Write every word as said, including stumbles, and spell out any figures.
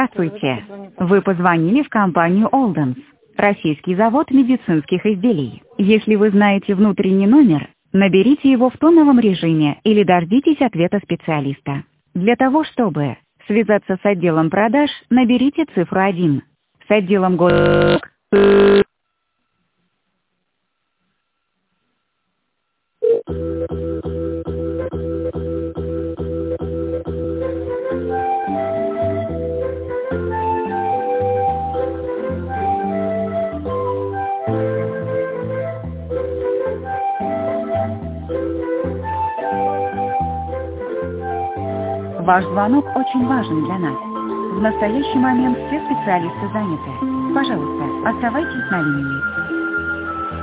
Здравствуйте. Вы позвонили в компанию Олденс, российский завод медицинских изделий. Если вы знаете внутренний номер, наберите его в тоновом режиме или дождитесь ответа специалиста. Для того, чтобы связаться с отделом продаж, наберите цифру один. С отделом го... Ваш звонок очень важен для нас. В настоящий момент все специалисты заняты. Пожалуйста, оставайтесь на линии.